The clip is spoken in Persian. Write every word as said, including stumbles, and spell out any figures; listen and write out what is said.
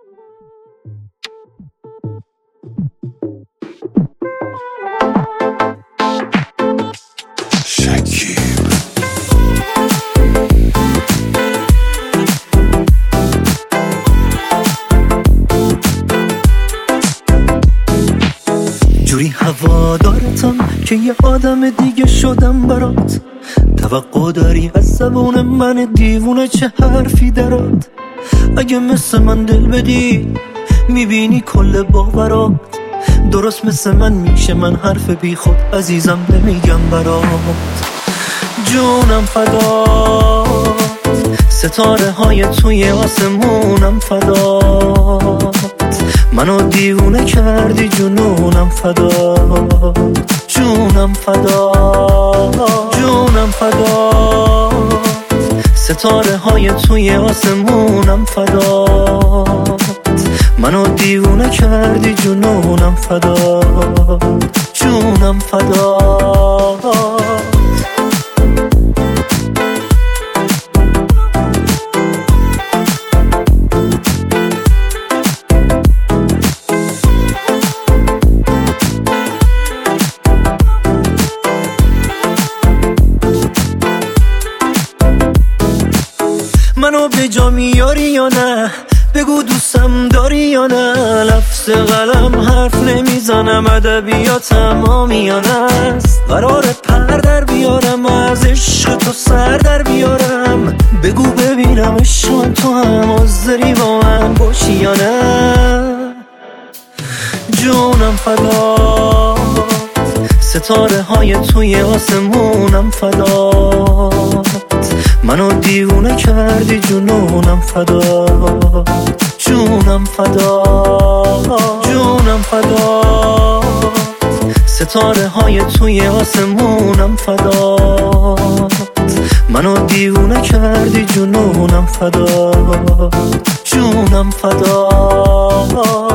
جوری هوادارتم که یه آدم دیگه شدم برات. توقع داری از زبون من دیوونه چه حرفی درات؟ اگه مثل من دل بدی میبینی کل باورات. درست مثل من میشه من حرف بی خود عزیزم نمیگم برات. جونم فدات، ستاره های توی آسمونم فدات. منو دیوونه کردی جنونم فدات. جونم فدات، جونم فدات، ستاره های توی آسمونم فدات. منو دیوونه کردی جنونم فدات. جونم فدات. منو به جا میاری یا نه؟ بگو دوستم داری یا نه؟ لفظ قلم حرف نمیزنم، ادبیاتم آمیانه است. قرار پر در بیارم از عشق تو سر در بیارم. بگو ببینم عشق تو هم حاضری با من باشی یا نه؟ جونم فدات، ستاره های توی آسمونم فدات. منو دیوونه کردی جنونم فدات. جونم فدات، جونم فدات، ستاره های توی آسمونم فدات. منو دیوونه کردی جنونم فدات. جونم فدات.